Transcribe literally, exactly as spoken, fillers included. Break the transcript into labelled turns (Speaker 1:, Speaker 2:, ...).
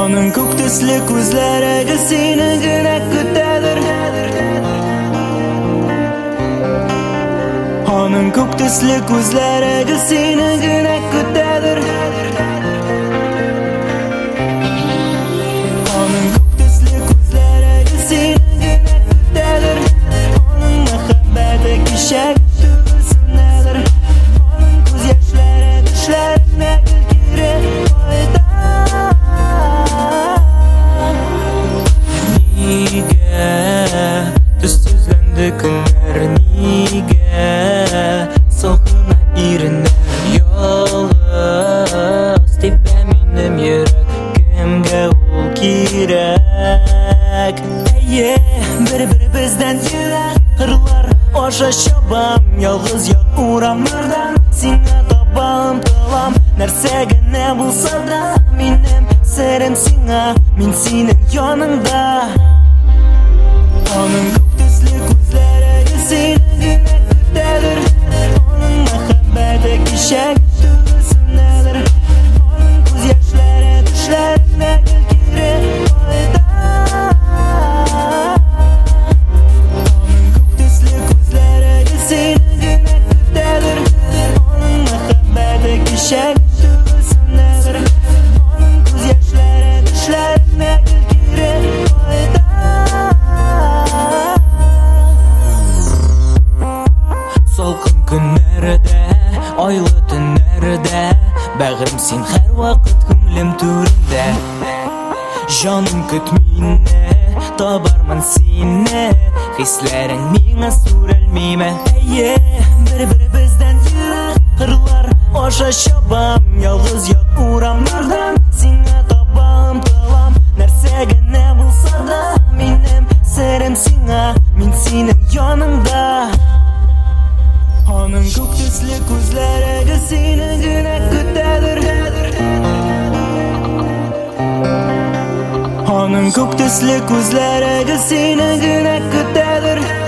Speaker 1: Onun көк төсле күзләре сине генә көтәдер. Onun көк төсле күзләре сине генә көтәдер. Onun көк төсле күзләре сине генә көтәдер. Onun мәхәббәте кичәк түгелсенәдер. Onun күз яшьләре төшләренә кире кайта. Нигә төссезләнде көннәр, нигә согына иреннәр ялгыз типә минем йөрәк, кемгә ул кирәк? Әйе, бер-беребездән ерак кырлар аша чабам, ялгыз як урамнардан сиңа табам тылам. Нәрсә генә булса да минем серем сиңа, мин синең яныңда. Onun көк төсле күзләре сине генә көтәдер. Onun мәхәббәте кичәк түгелсенәдер. Onun күз яшьләре төшләренә кире кайта. Onun көк төсле күзләре сине генә көтәдер. Onun мәхәббәте кичәк түгелсенәдер. Onun күз яшьләре төшләренә кире кайта. Салкын көннәрдә, айлы төннәрдә, бәгърем син һәр вакыт күңлем түрендә. Җаным көт мине, табармын сине, хисләрең миңа сүрелмиме? Әйе, бер-беребездән ерак кырлар аша чабам, ялгыз як урамнардан сиңа табам тылам. Нәрсә генә булса да минем серем сиңа, мин синең яныңда. Onun көк төсле күзләре сине генә көтәдер. Onun көк төсле күзләре сине генә көтәдер.